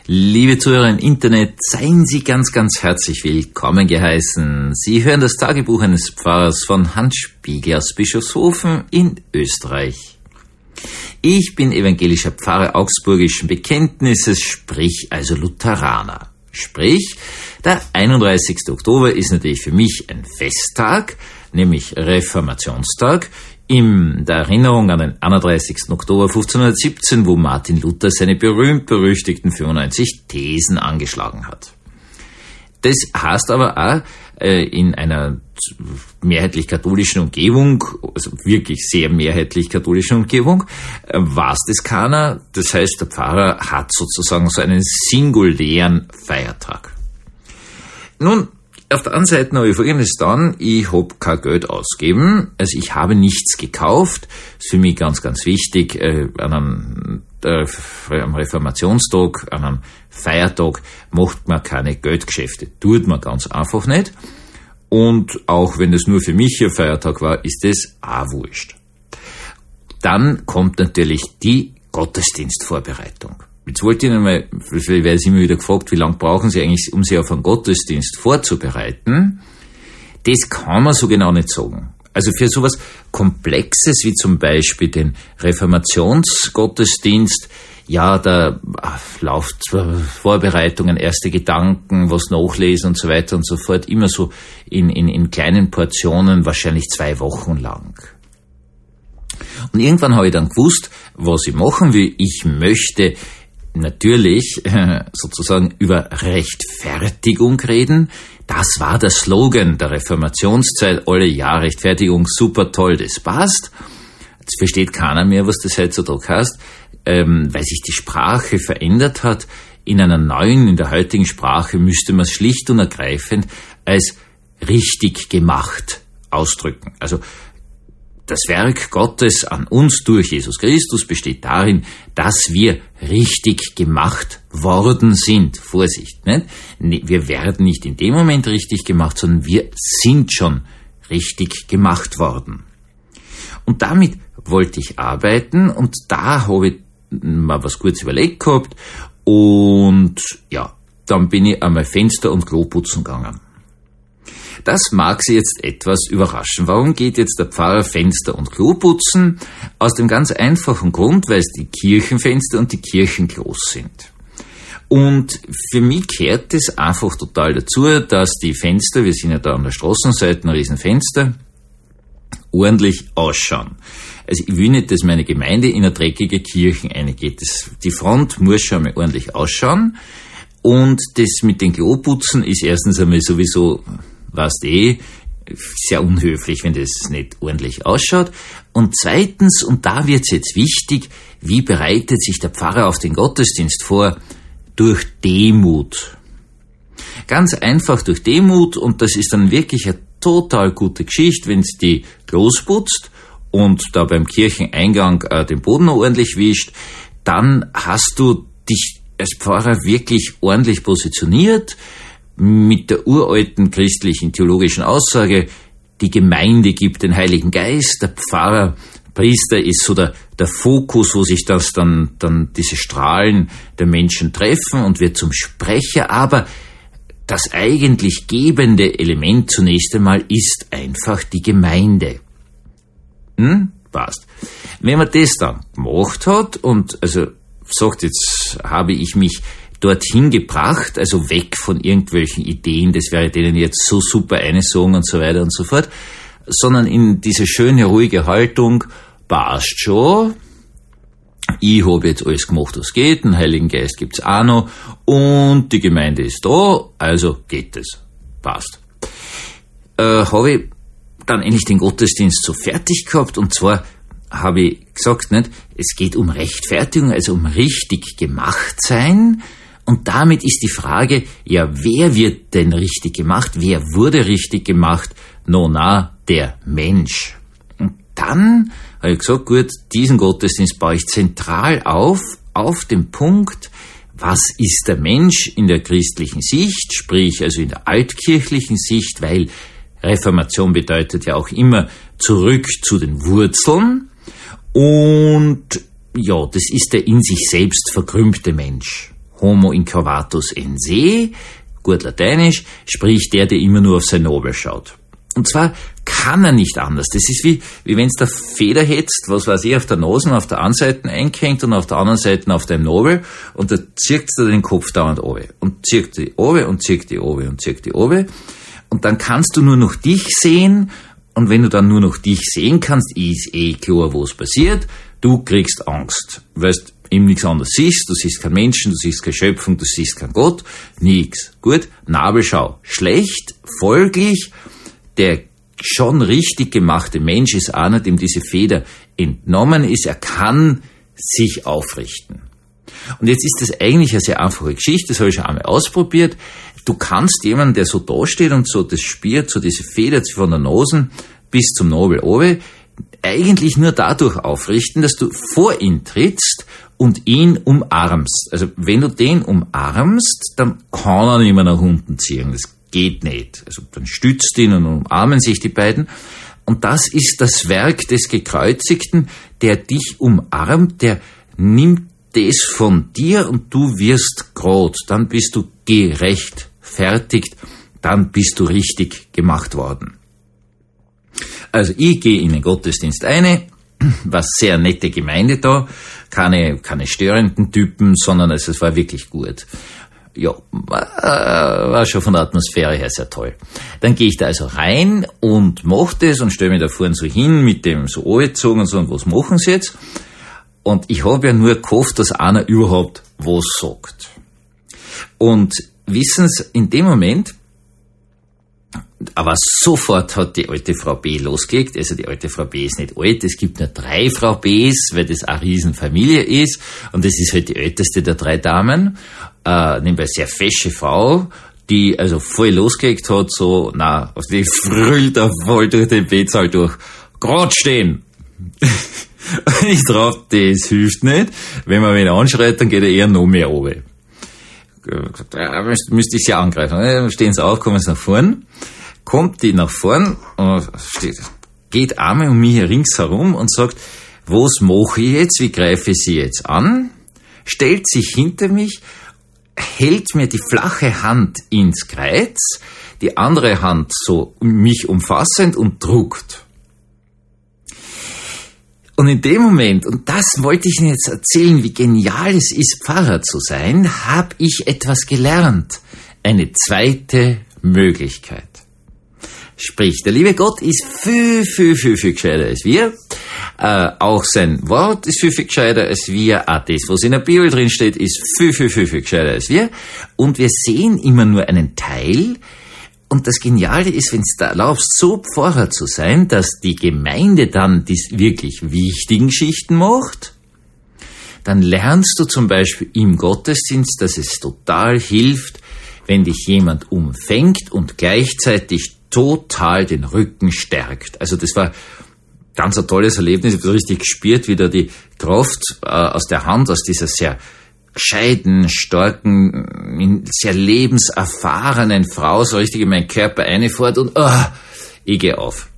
Liebe Zuhörer im Internet, seien Sie ganz, ganz herzlich willkommen geheißen. Sie hören das Tagebuch eines Pfarrers von Hans Spiegel aus Bischofshofen in Österreich. Ich bin evangelischer Pfarrer augsburgischen Bekenntnisses, sprich also Lutheraner. Sprich, der 31. Oktober ist natürlich für mich ein Festtag, nämlich Reformationstag, in der Erinnerung an den 31. Oktober 1517, wo Martin Luther seine berühmt-berüchtigten 95 Thesen angeschlagen hat. Das heißt aber auch, in einer mehrheitlich katholischen Umgebung, also wirklich sehr mehrheitlich katholischen Umgebung, war es das keiner. Das heißt, der Pfarrer hat sozusagen so einen singulären Feiertag. Nun, auf der anderen Seite habe ich Folgendes dann, ich habe kein Geld ausgegeben, also ich habe nichts gekauft. Das ist für mich ganz, ganz wichtig, am Reformationstag, an einem Feiertag macht man keine Geldgeschäfte, tut man ganz einfach nicht. Und auch wenn das nur für mich ein Feiertag war, ist das auch wurscht. Dann kommt natürlich die Gottesdienstvorbereitung. Jetzt wollte ich Ihnen mal, weil Sie immer wieder gefragt, wie lange brauchen Sie eigentlich, um sich auf einen Gottesdienst vorzubereiten? Das kann man so genau nicht sagen. Also für sowas Komplexes wie zum Beispiel den Reformationsgottesdienst, ja, da läuft Vorbereitungen, erste Gedanken, was nachlesen und so weiter und so fort, immer so in kleinen Portionen, wahrscheinlich 2 Wochen lang. Und irgendwann habe ich dann gewusst, was ich machen will. Ich möchte natürlich sozusagen über Rechtfertigung reden. Das war der Slogan der Reformationszeit. Alle ja, Rechtfertigung, super toll, das passt. Jetzt versteht keiner mehr, was das heutzutage heißt, weil sich die Sprache verändert hat. In der heutigen Sprache müsste man es schlicht und ergreifend als richtig gemacht ausdrücken. Also das Werk Gottes an uns durch Jesus Christus besteht darin, dass wir richtig gemacht worden sind. Vorsicht, nicht? Wir werden nicht in dem Moment richtig gemacht, sondern wir sind schon richtig gemacht worden. Und damit wollte ich arbeiten und da habe ich mal was kurz überlegt gehabt und ja, dann bin ich einmal Fenster und Klo putzen gegangen. Das mag Sie jetzt etwas überraschen. Warum geht jetzt der Pfarrer Fenster und Klo putzen? Aus dem ganz einfachen Grund, weil es die Kirchenfenster und die Kirchenklos sind. Und für mich gehört es einfach total dazu, dass die Fenster, wir sind ja da an der Straßenseite, ein Riesenfenster, ordentlich ausschauen. Also ich will nicht, dass meine Gemeinde in eine dreckige Kirche reingeht. Die Front muss schon mal ordentlich ausschauen. Und das mit den Kloputzen ist erstens einmal sowieso, sehr unhöflich, wenn das nicht ordentlich ausschaut. Und zweitens, und da wird's jetzt wichtig, wie bereitet sich der Pfarrer auf den Gottesdienst vor? Durch Demut. Ganz einfach durch Demut, und das ist dann wirklich eine total gute Geschichte, wenn's die Klos putzt und da beim Kircheneingang den Boden noch ordentlich wischt, dann hast du dich als Pfarrer wirklich ordentlich positioniert, mit der uralten christlichen theologischen Aussage, die Gemeinde gibt den Heiligen Geist, der Pfarrer, Priester ist so der Fokus, wo sich das dann diese Strahlen der Menschen treffen und wird zum Sprecher, aber das eigentlich gebende Element zunächst einmal ist einfach die Gemeinde. Passt. Wenn man das dann gemacht hat und also sagt, jetzt habe ich mich dorthin gebracht, also weg von irgendwelchen Ideen, das wäre denen jetzt so super eine sagen und so weiter und so fort, sondern in diese schöne, ruhige Haltung, passt schon, ich habe jetzt alles gemacht, was geht, den Heiligen Geist gibt's auch noch und die Gemeinde ist da, also geht es, passt. Habe ich dann endlich den Gottesdienst so fertig gehabt und zwar habe ich gesagt, nicht, es geht um Rechtfertigung, also um richtig gemacht sein. Und damit ist die Frage, ja, wer wird denn richtig gemacht? Wer wurde richtig gemacht? Der Mensch. Und dann habe ich gesagt, gut, diesen Gottesdienst baue ich zentral auf dem Punkt, was ist der Mensch in der christlichen Sicht, sprich also in der altkirchlichen Sicht, weil Reformation bedeutet ja auch immer zurück zu den Wurzeln. Und ja, das ist der in sich selbst verkrümmte Mensch. Homo incurvatus in se, gut lateinisch, sprich der immer nur auf sein Nobel schaut. Und zwar kann er nicht anders. Das ist wie wenn es der Feder hetzt, was weiß ich, auf der Nase, auf der einen Seite einkängt und auf der anderen Seite auf deinem Nobel, und da zirkt er den Kopf dauernd runter und zirkt die runter und zirkt die runter und zirkt die runter. Und dann kannst du nur noch dich sehen, und wenn du dann nur noch dich sehen kannst, ist klar, was passiert. Du kriegst Angst, weil du ihm nichts anderes siehst. Du siehst keinen Menschen, du siehst keine Schöpfung, du siehst keinen Gott, nix. Gut, Nabelschau, schlecht, folglich, der schon richtig gemachte Mensch ist einer, dem diese Feder entnommen ist. Er kann sich aufrichten. Und jetzt ist das eigentlich eine sehr einfache Geschichte, das habe ich schon einmal ausprobiert. Du kannst jemanden, der so da steht und so das spürt, so diese Feder von der Nase bis zum Nobel runter, eigentlich nur dadurch aufrichten, dass du vor ihn trittst und ihn umarmst. Also wenn du den umarmst, dann kann er nicht mehr nach unten ziehen. Das geht nicht. Also dann stützt ihn und umarmen sich die beiden. Und das ist das Werk des Gekreuzigten, der dich umarmt, der nimmt das von dir und du wirst gerad. Dann bist du gerechtfertigt. Dann bist du richtig gemacht worden. Also ich gehe in den Gottesdienst eine, war sehr nette Gemeinde da, keine störenden Typen, sondern es war wirklich gut. Ja, war schon von der Atmosphäre her sehr toll. Dann gehe ich da also rein und mache das und stelle mich da vorne so hin, mit dem so angezogen und so, und was machen sie jetzt? Und ich habe ja nur gehofft, dass einer überhaupt was sagt. Und wissen Sie, in dem Moment, aber sofort hat die alte Frau B losgelegt. Also die alte Frau B ist nicht alt, es gibt nur 3 Frau Bs, weil das eine Riesenfamilie ist. Und das ist halt die älteste der 3 Damen. Nebenbei eine sehr fesche Frau, die also voll losgelegt hat, so, also die früllt da voll durch den Bettsaal durch. Grad stehen! Und ich drauf, das hilft nicht. Wenn man wen anschreit, dann geht er eher noch mehr runter. Müsste ich sie angreifen. Dann stehen sie auf, kommen sie nach vorn. Kommt die nach vorn und geht einmal um mich ringsherum und sagt, was mache ich jetzt, wie greife ich sie jetzt an? Stellt sich hinter mich, hält mir die flache Hand ins Kreuz, die andere Hand so mich umfassend und druckt. Und in dem Moment, und das wollte ich Ihnen jetzt erzählen, wie genial es ist, Pfarrer zu sein, habe ich etwas gelernt. Eine zweite Möglichkeit. Sprich, der liebe Gott ist viel gescheiter als wir. Auch sein Wort ist viel gescheiter als wir. Auch das, was in der Bibel drin steht, ist viel gescheiter als wir. Und wir sehen immer nur einen Teil. Und das Geniale ist, wenn es da erlaubst, so Pfarrer zu sein, dass die Gemeinde dann die wirklich wichtigen Schichten macht, dann lernst du zum Beispiel im Gottesdienst, dass es total hilft, wenn dich jemand umfängt und gleichzeitig total den Rücken stärkt. Also das war ganz ein tolles Erlebnis. Ich habe so richtig gespürt, wie da die Kraft aus der Hand, aus dieser sehr gescheiten, starken, sehr lebenserfahrenen Frau so richtig in meinen Körper einfährt und ich gehe auf.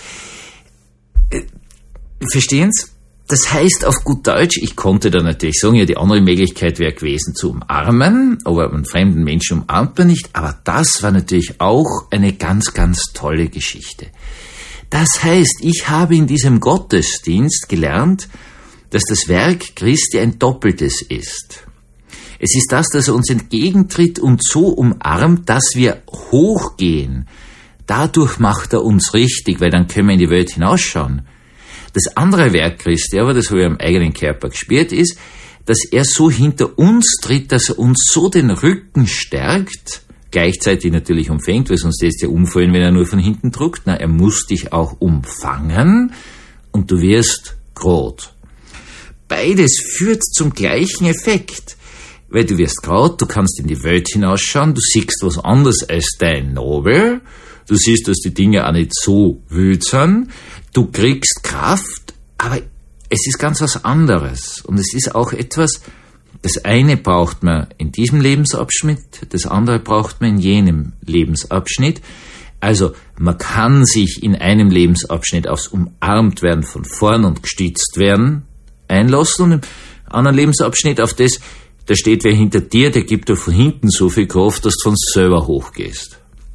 Verstehen's? Das heißt auf gut Deutsch, ich konnte da natürlich sagen, ja, die andere Möglichkeit wäre gewesen zu umarmen, aber einen fremden Menschen umarmt man nicht, aber das war natürlich auch eine ganz tolle Geschichte. Das heißt, ich habe in diesem Gottesdienst gelernt, dass das Werk Christi ein doppeltes ist. Es ist das, dass er uns entgegentritt und so umarmt, dass wir hochgehen. Dadurch macht er uns richtig, weil dann können wir in die Welt hinausschauen. Das andere Werk Christi, aber das habe ich am eigenen Körper gespürt, ist, dass er so hinter uns tritt, dass er uns so den Rücken stärkt, gleichzeitig natürlich umfängt, weil sonst ist ja umfallen, wenn er nur von hinten druckt. Na, er muss dich auch umfangen und du wirst gerad. Beides führt zum gleichen Effekt, weil du wirst gerad, du kannst in die Welt hinausschauen, du siehst was anderes als dein Nobel, du siehst, dass die Dinge auch nicht so wild sind, du kriegst Kraft, aber es ist ganz was anderes. Und es ist auch etwas, das eine braucht man in diesem Lebensabschnitt, das andere braucht man in jenem Lebensabschnitt. Also man kann sich in einem Lebensabschnitt aufs umarmt werden von vorn und gestützt werden einlassen und im anderen Lebensabschnitt auf das, da steht wer hinter dir, der gibt dir von hinten so viel Kraft, dass du von selber hochgehst.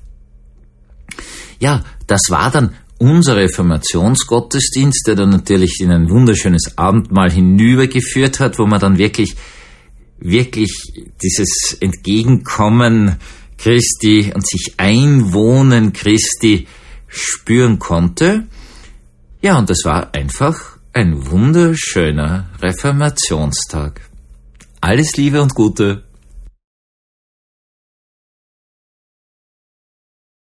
Ja, das war dann unser Reformationsgottesdienst, der dann natürlich in ein wunderschönes Abendmahl hinübergeführt hat, wo man dann wirklich dieses Entgegenkommen Christi und sich einwohnen Christi spüren konnte. Ja, und das war einfach ein wunderschöner Reformationstag. Alles Liebe und Gute.